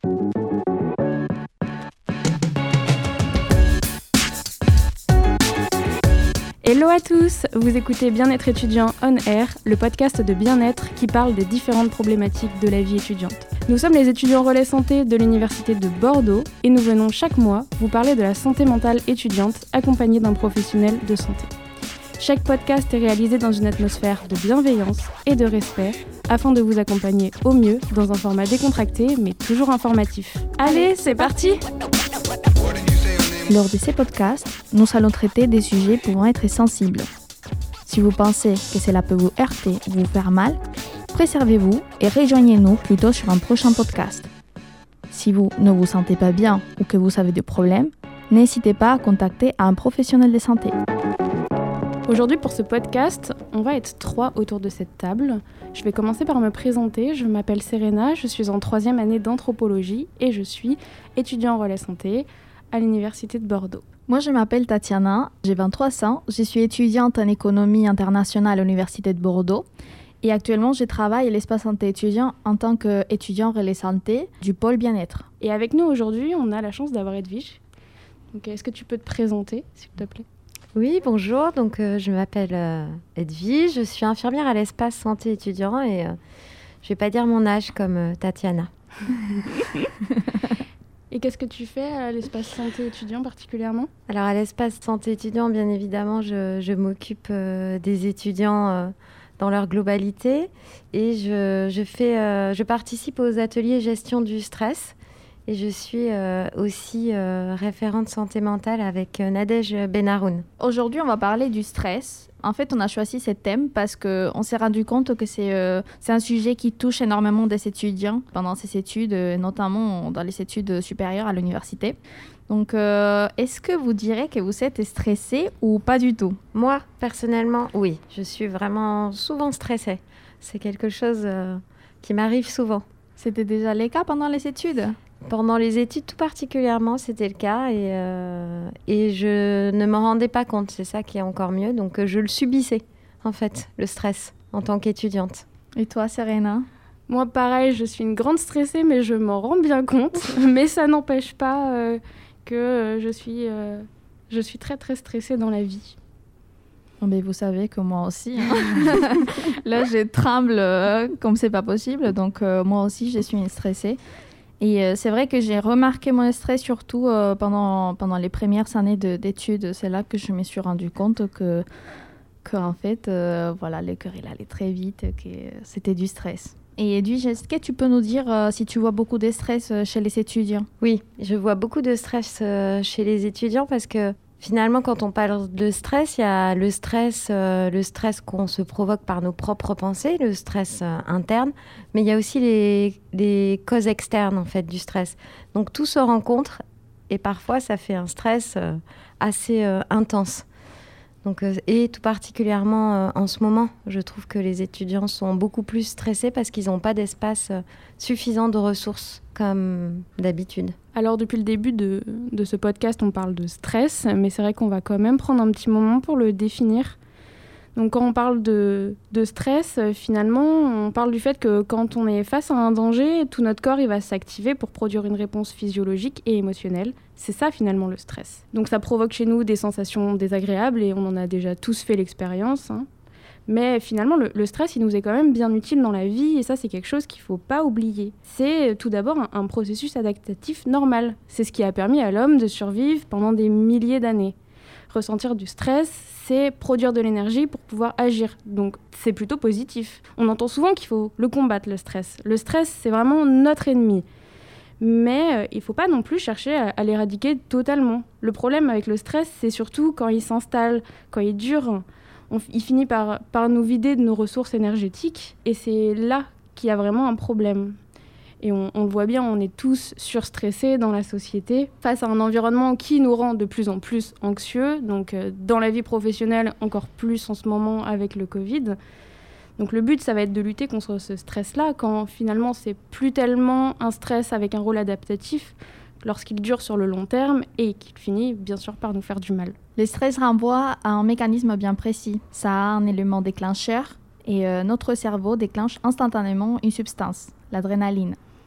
Hello à tous, vous écoutez Bien-être étudiant On Air, le podcast de bien-être qui parle des différentes problématiques de la vie étudiante. Nous sommes les étudiants relais santé de l'Université de Bordeaux et nous venons chaque mois vous parler de la santé mentale étudiante accompagnée d'un professionnel de santé. Chaque podcast est réalisé dans une atmosphère de bienveillance et de respect afin de vous accompagner au mieux dans un format décontracté mais toujours informatif. Allez, c'est parti! Lors de ces podcasts, nous allons traiter des sujets pouvant être sensibles. Si vous pensez que cela peut vous heurter ou vous faire mal, préservez-vous et rejoignez-nous plutôt sur un prochain podcast. Si vous ne vous sentez pas bien ou que vous avez des problèmes, n'hésitez pas à contacter un professionnel de santé. Aujourd'hui, pour ce podcast, on va être 3 autour de cette table. Je vais commencer par me présenter. Je m'appelle Serena, je suis en 3e année d'anthropologie et je suis étudiant en relais santé à l'Université de Bordeaux. Moi, je m'appelle Tatiana, j'ai 23 ans, je suis étudiante en économie internationale à l'Université de Bordeaux et actuellement, je travaille à l'espace santé étudiant en tant qu'étudiant relais santé du pôle bien-être. Et avec nous aujourd'hui, on a la chance d'avoir Edwige. Donc, est-ce que tu peux te présenter, s'il te plaît ? Oui, bonjour, donc je m'appelle Edwige, je suis infirmière à l'espace santé étudiant et je ne vais pas dire mon âge comme Tatiana. Et qu'est-ce que tu fais à l'espace santé étudiant particulièrement ? Alors à l'espace santé étudiant, bien évidemment, je m'occupe des étudiants dans leur globalité et je participe aux ateliers gestion du stress et je suis aussi référente santé mentale avec Nadège Benaroun. Aujourd'hui, on va parler du stress. En fait, on a choisi ce thème parce qu'on s'est rendu compte que c'est un sujet qui touche énormément des étudiants pendant ces études, notamment dans les études supérieures à l'université. Donc, est-ce que vous direz que vous êtes stressé ou pas du tout ? Moi, personnellement, oui. Je suis vraiment souvent stressée. C'est quelque chose qui m'arrive souvent. C'était déjà le cas pendant les études ? Pendant les études, tout particulièrement, c'était le cas et je ne m'en rendais pas compte. C'est ça qui est encore mieux. Donc, je le subissais, en fait, le stress, en tant qu'étudiante. Et toi, Serena ? Moi, pareil, je suis une grande stressée, mais je m'en rends bien compte. Mais ça n'empêche pas que je suis très, très stressée dans la vie. Mais vous savez que moi aussi. Là, je tremble comme c'est pas possible. Donc, moi aussi, je suis stressée. Et c'est vrai que j'ai remarqué mon stress surtout pendant les premières années d'études. C'est là que je me suis rendu compte que en fait, le cœur il allait très vite, que c'était du stress. Et Edwige, est-ce que tu peux nous dire si tu vois beaucoup de stress chez les étudiants ? Oui, je vois beaucoup de stress chez les étudiants parce que finalement, quand on parle de stress, il y a le stress qu'on se provoque par nos propres pensées, le stress interne, mais il y a aussi les causes externes en fait du stress. Donc tout se rencontre et parfois ça fait un stress assez intense. Donc, et tout particulièrement en ce moment, je trouve que les étudiants sont beaucoup plus stressés parce qu'ils n'ont pas d'espace suffisant de ressources comme d'habitude. Alors depuis le début de ce podcast, on parle de stress, mais c'est vrai qu'on va quand même prendre un petit moment pour le définir. Donc quand on parle de stress, finalement, on parle du fait que quand on est face à un danger, tout notre corps il va s'activer pour produire une réponse physiologique et émotionnelle. C'est ça finalement le stress. Donc ça provoque chez nous des sensations désagréables et on en a déjà tous fait l'expérience. Mais finalement, le stress, il nous est quand même bien utile dans la vie et ça, c'est quelque chose qu'il ne faut pas oublier. C'est tout d'abord un processus adaptatif normal. C'est ce qui a permis à l'homme de survivre pendant des milliers d'années. Ressentir du stress, c'est produire de l'énergie pour pouvoir agir. Donc, c'est plutôt positif. On entend souvent qu'il faut le combattre, le stress. Le stress, c'est vraiment notre ennemi. Mais il ne faut pas non plus chercher à l'éradiquer totalement. Le problème avec le stress, c'est surtout quand il s'installe, quand il dure. Il finit par nous vider de nos ressources énergétiques. Et c'est là qu'il y a vraiment un problème. Et on le voit bien, on est tous surstressés dans la société, face à un environnement qui nous rend de plus en plus anxieux. Donc dans la vie professionnelle, encore plus en ce moment avec le Covid. Donc le but, ça va être de lutter contre ce stress-là, quand finalement, c'est plus tellement un stress avec un rôle adaptatif, lorsqu'il dure sur le long terme et qu'il finit, bien sûr, par nous faire du mal. Le stress renvoie à un mécanisme bien précis. Ça a un élément déclencheur et notre cerveau déclenche instantanément une substance, l'adrénaline.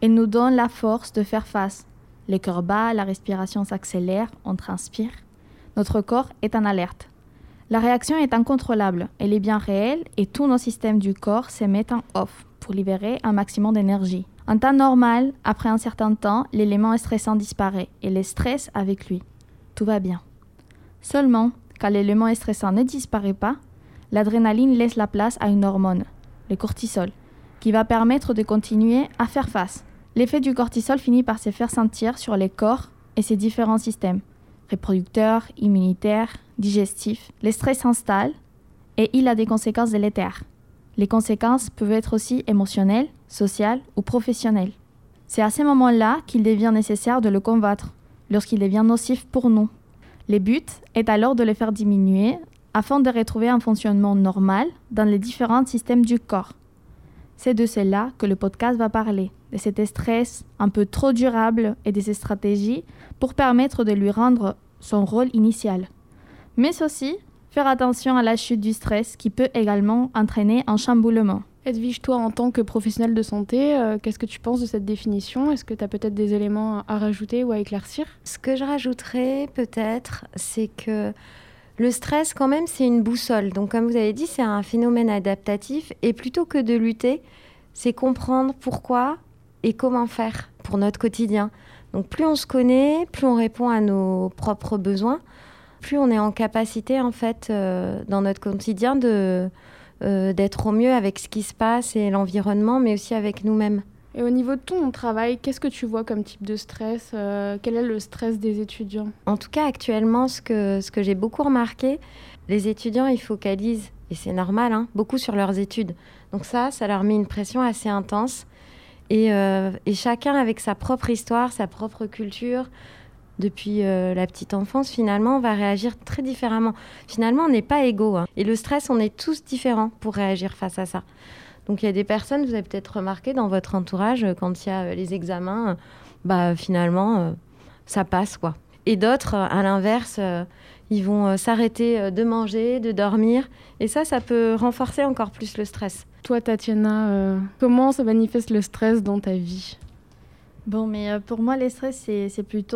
Elle nous donne la force de faire face. Le cœur bat, la respiration s'accélère, on transpire. Notre corps est en alerte. La réaction est incontrôlable, elle est bien réelle et tous nos systèmes du corps se mettent en off pour libérer un maximum d'énergie. En temps normal, après un certain temps, l'élément stressant disparaît et le stress avec lui. Tout va bien. Seulement, quand l'élément stressant ne disparaît pas, l'adrénaline laisse la place à une hormone, le cortisol, qui va permettre de continuer à faire face. L'effet du cortisol finit par se faire sentir sur les corps et ses différents systèmes, reproducteurs, immunitaires, digestifs. Le stress s'installe et il a des conséquences délétères. Les conséquences peuvent être aussi émotionnelles, sociales ou professionnelles. C'est à ces moments-là qu'il devient nécessaire de le combattre, lorsqu'il devient nocif pour nous. Le but est alors de le faire diminuer afin de retrouver un fonctionnement normal dans les différents systèmes du corps. C'est de cela que le podcast va parler, de cet stress un peu trop durable et de ses stratégies pour permettre de lui rendre son rôle initial. Mais aussi, faire attention à la chute du stress qui peut également entraîner un chamboulement. Edwige, toi, en tant que professionnelle de santé, qu'est-ce que tu penses de cette définition ? Est-ce que tu as peut-être des éléments à rajouter ou à éclaircir ? Ce que je rajouterais peut-être, c'est que le stress, quand même, c'est une boussole. Donc, comme vous avez dit, c'est un phénomène adaptatif. Et plutôt que de lutter, c'est comprendre pourquoi et comment faire pour notre quotidien. Donc, plus on se connaît, plus on répond à nos propres besoins, plus on est en capacité, en fait, dans notre quotidien, d'être au mieux avec ce qui se passe et l'environnement, mais aussi avec nous-mêmes. Et au niveau de ton travail, qu'est-ce que tu vois comme type de stress ? Quel est le stress des étudiants ? En tout cas, actuellement, ce que j'ai beaucoup remarqué, les étudiants, ils focalisent, et c'est normal, beaucoup sur leurs études. Donc ça leur met une pression assez intense. Et chacun avec sa propre histoire, sa propre culture, depuis la petite enfance, finalement, on va réagir très différemment. Finalement, on n'est pas égaux. Et le stress, on est tous différents pour réagir face à ça. Donc, il y a des personnes, vous avez peut-être remarqué dans votre entourage, quand il y a les examens, finalement, ça passe, quoi. Et d'autres, à l'inverse, ils vont s'arrêter de manger, de dormir. Et ça peut renforcer encore plus le stress. Toi, Tatiana, comment se manifeste le stress dans ta vie ? Bon, mais pour moi, le stress, c'est plutôt...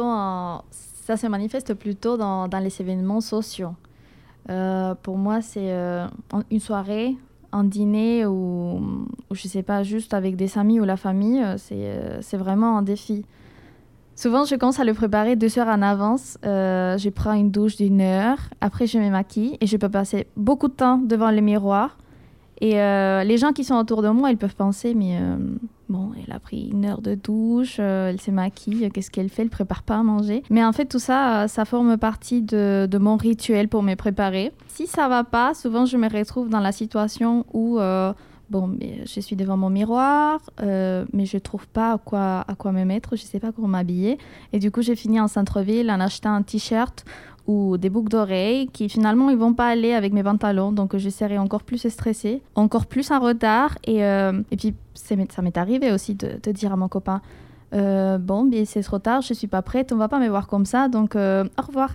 ça se manifeste plutôt dans les événements sociaux. Pour moi, c'est une soirée, un dîner ou je sais pas, juste avec des amis ou la famille, c'est vraiment un défi. Souvent, je commence à le préparer 2 heures en avance. Je prends une douche d'1 heure. Après, je me maquille et je peux passer beaucoup de temps devant le miroir. Et les gens qui sont autour de moi, ils peuvent penser, mais bon, elle a pris 1 heure de douche, elle se maquille, qu'est-ce qu'elle fait ? Elle prépare pas à manger. Mais en fait, tout ça, ça forme partie de mon rituel pour me préparer. Si ça va pas, souvent, je me retrouve dans la situation où... mais je suis devant mon miroir, mais je ne trouve pas à quoi me mettre, je ne sais pas comment m'habiller. Et du coup, j'ai fini en centre-ville en achetant un t-shirt ou des boucles d'oreilles qui finalement, ils ne vont pas aller avec mes pantalons. Donc, je serai encore plus stressée, encore plus en retard. Et puis, ça m'est arrivé aussi de dire à mon copain, c'est trop tard, je ne suis pas prête, on ne va pas me voir comme ça, donc au revoir.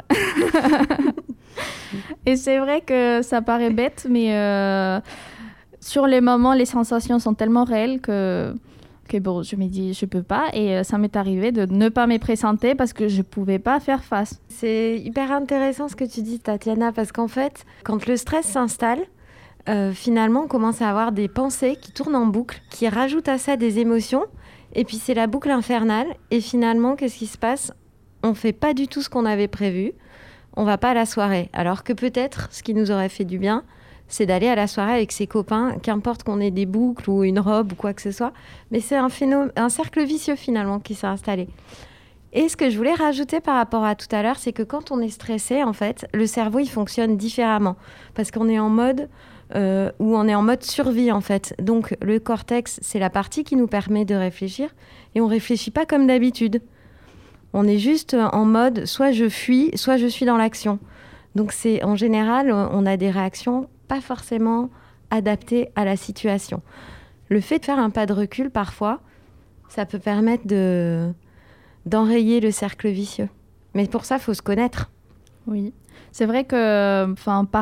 Et c'est vrai que ça paraît bête, mais... sur les moments, les sensations sont tellement réelles que bon, je me dis, je peux pas. Et ça m'est arrivé de ne pas me présenter parce que je pouvais pas faire face. C'est hyper intéressant ce que tu dis, Tatiana, parce qu'en fait, quand le stress s'installe, finalement, on commence à avoir des pensées qui tournent en boucle, qui rajoutent à ça des émotions. Et puis, c'est la boucle infernale. Et finalement, qu'est-ce qui se passe ? On fait pas du tout ce qu'on avait prévu. On va pas à la soirée. Alors que peut-être, ce qui nous aurait fait du bien, c'est d'aller à la soirée avec ses copains, qu'importe qu'on ait des boucles ou une robe ou quoi que ce soit. Mais c'est un cercle vicieux finalement qui s'est installé. Et ce que je voulais rajouter par rapport à tout à l'heure, c'est que quand on est stressé, en fait, le cerveau, il fonctionne différemment. Parce qu'on est en mode survie, en fait. Donc, le cortex, c'est la partie qui nous permet de réfléchir. Et on ne réfléchit pas comme d'habitude. On est juste en mode, soit je fuis, soit je suis dans l'action. Donc, en général, on a des réactions pas forcément adaptées à la situation. Le fait de faire un pas de recul, parfois, ça peut permettre d'enrayer le cercle vicieux. Mais pour ça, il faut se connaître. Oui. C'est vrai que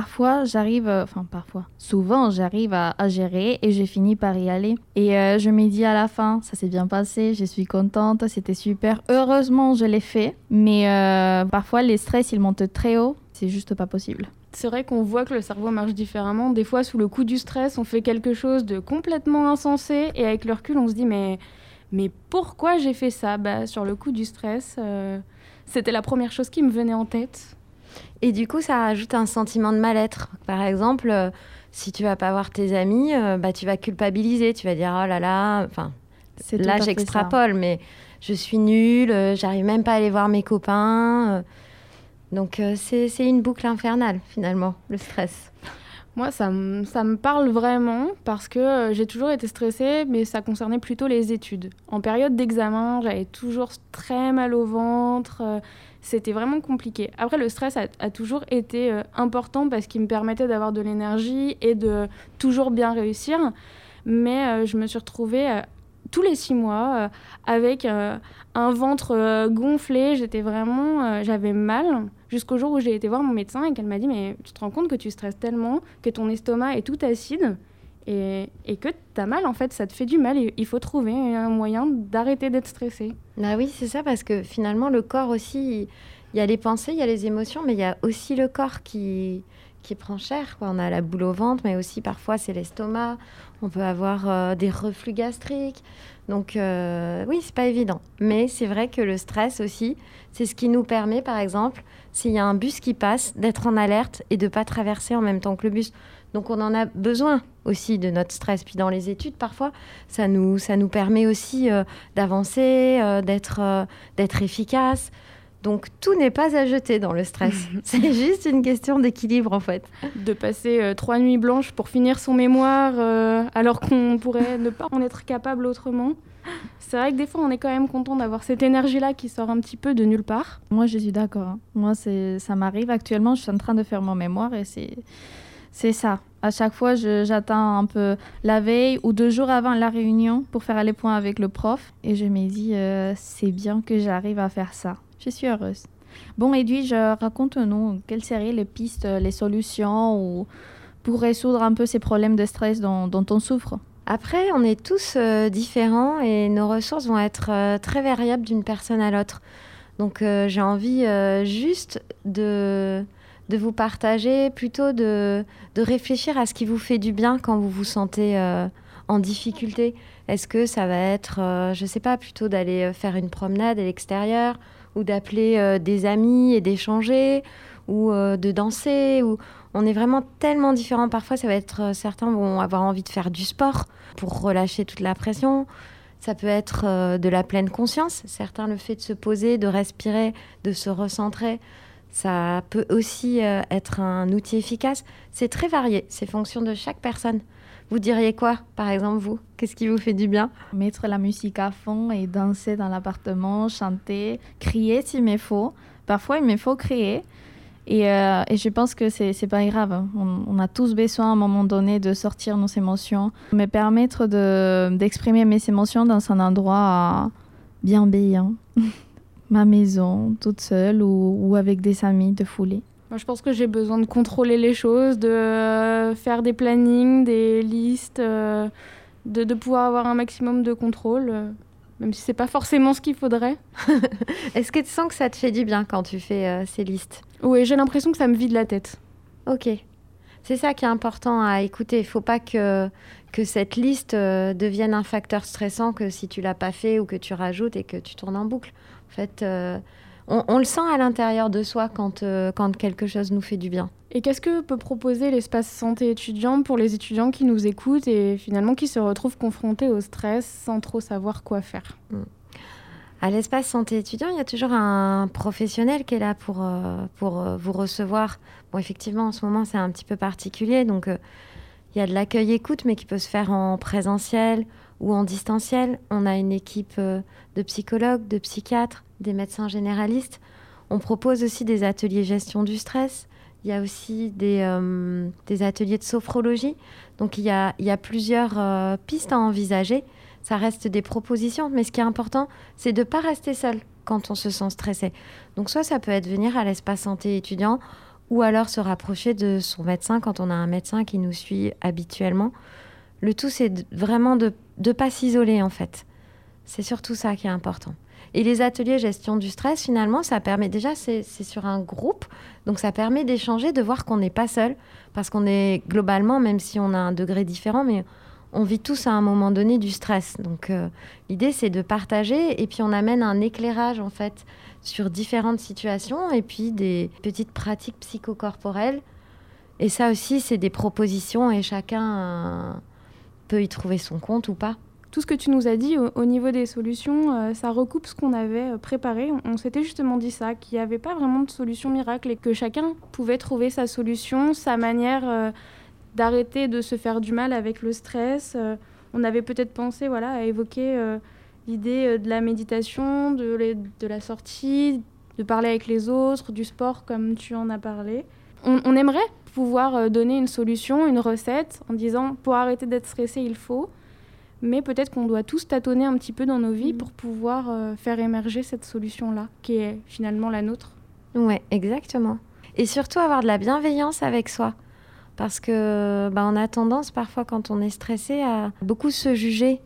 souvent j'arrive à gérer et je finis par y aller. Et je me dis à la fin, ça s'est bien passé, je suis contente, c'était super. Heureusement, je l'ai fait. Mais parfois, les stress, ils montent très haut. C'est juste pas possible. C'est vrai qu'on voit que le cerveau marche différemment. Des fois, sous le coup du stress, on fait quelque chose de complètement insensé. Et avec le recul, on se dit, mais pourquoi j'ai fait ça ? Sur le coup du stress, c'était la première chose qui me venait en tête. Et du coup, ça rajoute un sentiment de mal-être. Par exemple, si tu vas pas voir tes amis, tu vas culpabiliser. Tu vas dire, oh là là... Enfin, là, j'extrapole, mais je suis nulle, j'arrive même pas à aller voir mes copains. Donc, c'est une boucle infernale, finalement, le stress. Moi, ça me parle vraiment parce que j'ai toujours été stressée, mais ça concernait plutôt les études. En période d'examen, j'avais toujours très mal au ventre. C'était vraiment compliqué. Après, le stress a toujours été important parce qu'il me permettait d'avoir de l'énergie et de toujours bien réussir. Mais je me suis retrouvée tous les 6 mois avec un ventre gonflé. J'avais mal jusqu'au jour où j'ai été voir mon médecin et qu'elle m'a dit « Mais tu te rends compte que tu stresses tellement, que ton estomac est tout acide et que tu as mal, en fait, ça te fait du mal. Et il faut trouver un moyen d'arrêter d'être stressé. » Ah oui, c'est ça, parce que finalement, le corps aussi, il y a les pensées, il y a les émotions, mais il y a aussi le corps qui prend cher, quoi. On a la boule au ventre, mais aussi parfois c'est l'estomac. On peut avoir des reflux gastriques. Donc oui, c'est pas évident. Mais c'est vrai que le stress aussi, c'est ce qui nous permet, par exemple, s'il y a un bus qui passe, d'être en alerte et de pas traverser en même temps que le bus. Donc on en a besoin aussi de notre stress. Puis dans les études, parfois, ça nous permet aussi d'avancer, d'être efficace. Donc, tout n'est pas à jeter dans le stress. C'est juste une question d'équilibre, en fait. De passer 3 nuits blanches pour finir son mémoire, alors qu'on pourrait ne pas en être capable autrement. C'est vrai que des fois, on est quand même content d'avoir cette énergie-là qui sort un petit peu de nulle part. Moi, je suis d'accord. Moi, ça m'arrive actuellement. Je suis en train de faire mon mémoire et c'est ça. À chaque fois, j'attends un peu la veille ou 2 jours avant la réunion pour faire les points avec le prof. Et je me dis, c'est bien que j'arrive à faire ça. Je suis heureuse. Bon, Edwige, raconte-nous quelles seraient les pistes, les solutions pour résoudre un peu ces problèmes de stress dont on souffre. Après, on est tous différents et nos ressources vont être très variables d'une personne à l'autre. Donc, j'ai envie juste de vous partager, plutôt de réfléchir à ce qui vous fait du bien quand vous vous sentez en difficulté. Est-ce que ça va être, je ne sais pas, plutôt d'aller faire une promenade à l'extérieur ou d'appeler des amis et d'échanger ou de danser On est vraiment tellement différents. Parfois, ça va être, certains vont avoir envie de faire du sport pour relâcher toute la pression. Ça peut être de la pleine conscience. Certains, le fait de se poser, de respirer, de se recentrer, ça peut aussi être un outil efficace. C'est très varié, c'est fonction de chaque personne. Vous diriez quoi, par exemple, vous ? Qu'est-ce qui vous fait du bien ? Mettre la musique à fond et danser dans l'appartement, chanter, crier s'il me faut. Parfois, il me faut crier. Et je pense que c'est pas grave. On a tous besoin à un moment donné de sortir nos émotions. Me permettre d'exprimer mes émotions dans un endroit bienveillant. Ma maison, toute seule ou avec des amis, de fouler. Moi, je pense que j'ai besoin de contrôler les choses, de faire des plannings, des listes, de pouvoir avoir un maximum de contrôle, même si c'est pas forcément ce qu'il faudrait. Est-ce que tu sens que ça te fait du bien quand tu fais ces listes ? Oui, j'ai l'impression que ça me vide la tête. Ok. C'est ça qui est important à écouter. Il ne faut pas que cette liste devienne un facteur stressant que si tu l'as pas fait ou que tu rajoutes et que tu tournes en boucle. En fait, on le sent à l'intérieur de soi quand quelque chose nous fait du bien. Et qu'est-ce que peut proposer l'espace santé étudiant pour les étudiants qui nous écoutent et finalement qui se retrouvent confrontés au stress sans trop savoir quoi faire ? À l'espace santé étudiant, il y a toujours un professionnel qui est là pour vous recevoir. Bon, effectivement, en ce moment, c'est un petit peu particulier. Donc, il y a de l'accueil-écoute, mais qui peut se faire en présentiel ou en distanciel. On a une équipe de psychologues, de psychiatres, des médecins généralistes. On propose aussi des ateliers gestion du stress. Il y a aussi des ateliers de sophrologie. Donc, il y a plusieurs pistes à envisager. Ça reste des propositions, mais ce qui est important, c'est de ne pas rester seul quand on se sent stressé. Donc, soit ça peut être venir à l'espace santé étudiant ou alors se rapprocher de son médecin quand on a un médecin qui nous suit habituellement. Le tout, c'est vraiment de ne pas s'isoler, en fait. C'est surtout ça qui est important. Et les ateliers gestion du stress, finalement, ça permet déjà, c'est sur un groupe, donc ça permet d'échanger, de voir qu'on n'est pas seul, parce qu'on est globalement, même si on a un degré différent, mais on vit tous à un moment donné du stress. Donc l'idée, c'est de partager, et puis on amène un éclairage, en fait, sur différentes situations, et puis des petites pratiques psychocorporelles. Et ça aussi, c'est des propositions, et chacun peut y trouver son compte ou pas. Tout ce que tu nous as dit au niveau des solutions, ça recoupe ce qu'on avait préparé. On s'était justement dit ça, qu'il n'y avait pas vraiment de solution miracle et que chacun pouvait trouver sa solution, sa manière d'arrêter de se faire du mal avec le stress. On avait peut-être pensé à évoquer l'idée de la méditation, de la sortie, de parler avec les autres, du sport comme tu en as parlé. On aimerait pouvoir donner une solution, une recette en disant pour arrêter d'être stressé, il faut... Mais peut-être qu'on doit tous tâtonner un petit peu dans nos vies pour pouvoir faire émerger cette solution-là, qui est finalement la nôtre. Ouais, exactement. Et surtout avoir de la bienveillance avec soi. Parce que on a tendance parfois, quand on est stressé, à beaucoup se juger.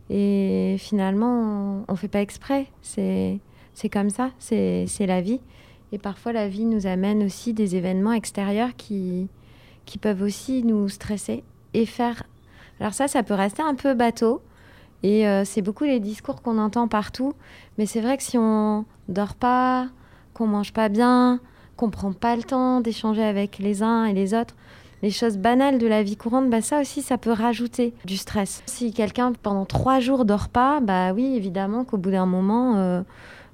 Et finalement, on ne fait pas exprès. C'est comme ça, c'est la vie. Et parfois, la vie nous amène aussi des événements extérieurs qui peuvent aussi nous stresser et faire... Alors ça peut rester un peu bateau et c'est beaucoup les discours qu'on entend partout. Mais c'est vrai que si on dort pas, qu'on mange pas bien, qu'on prend pas le temps d'échanger avec les uns et les autres, les choses banales de la vie courante, ça aussi, ça peut rajouter du stress. Si quelqu'un, pendant 3 jours, dort pas, oui, évidemment qu'au bout d'un moment,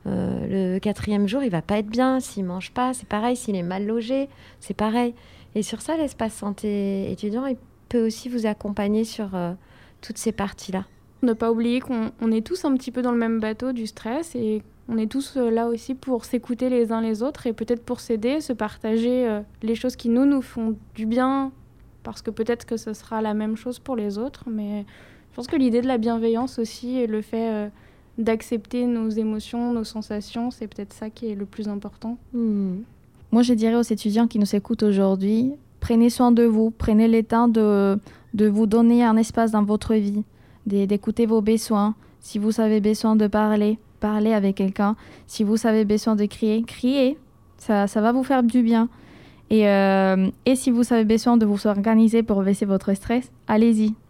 le 4e jour, il va pas être bien. S'il mange pas, c'est pareil. S'il est mal logé, c'est pareil. Et sur ça, l'espace santé étudiant, il peut aussi vous accompagner sur toutes ces parties-là. Ne pas oublier qu'on est tous un petit peu dans le même bateau du stress et on est tous là aussi pour s'écouter les uns les autres et peut-être pour s'aider, se partager les choses qui nous font du bien parce que peut-être que ce sera la même chose pour les autres. Mais je pense que l'idée de la bienveillance aussi et le fait d'accepter nos émotions, nos sensations, c'est peut-être ça qui est le plus important. Moi, je dirais aux étudiants qui nous écoutent aujourd'hui, prenez soin de vous, prenez le temps de vous donner un espace dans votre vie, d'écouter vos besoins. Si vous avez besoin de parler avec quelqu'un. Si vous avez besoin de criez. Ça va vous faire du bien. Et si vous avez besoin de vous organiser pour baisser votre stress, allez-y.